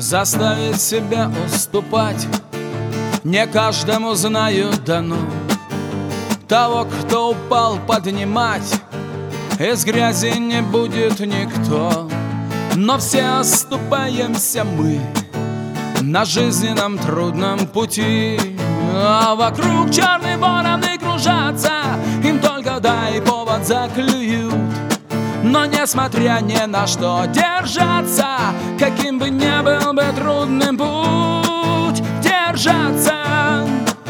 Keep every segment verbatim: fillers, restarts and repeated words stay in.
Заставить себя уступать не каждому, знаю, дано. Того, кто упал, поднимать из грязи не будет никто. Но все оступаемся мы на жизненном трудном пути, а вокруг черные вороны кружатся, им только дай повод заклюют. Но несмотря ни на что держаться, каким бы ни был бы трудным путь, держаться.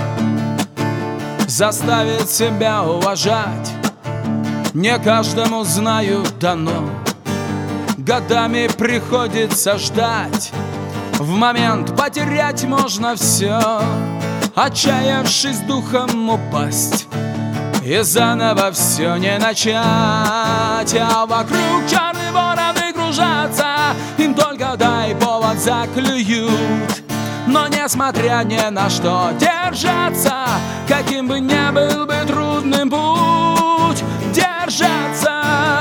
Заставить себя уважать не каждому, знаю, дано. Годами приходится ждать, в момент потерять можно все, отчаявшись духом упасть и заново все не начать. А вокруг черные вороны кружатся, им только дай повод заклюют. Но несмотря ни на что держаться, каким бы ни был бы трудным путь, держаться.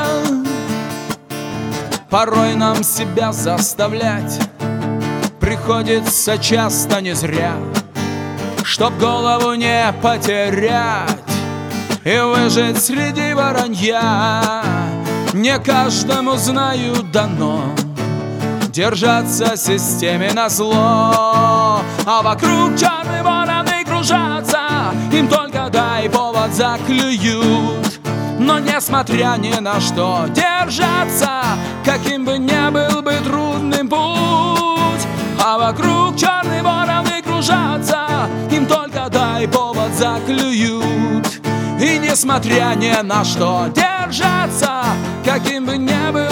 Порой нам себя заставлять приходится часто не зря, чтоб голову не потерять и выжить среди воронья. Не каждому, знаю, дано держаться системе назло, а вокруг черные вороны кружатся, им только дай повод заклюют. Но несмотря ни на что держаться, каким бы ни был бы трудным путь, а вокруг черные вороны кружатся, им только дай повод заклюют. И несмотря ни на что держаться, каким бы ни был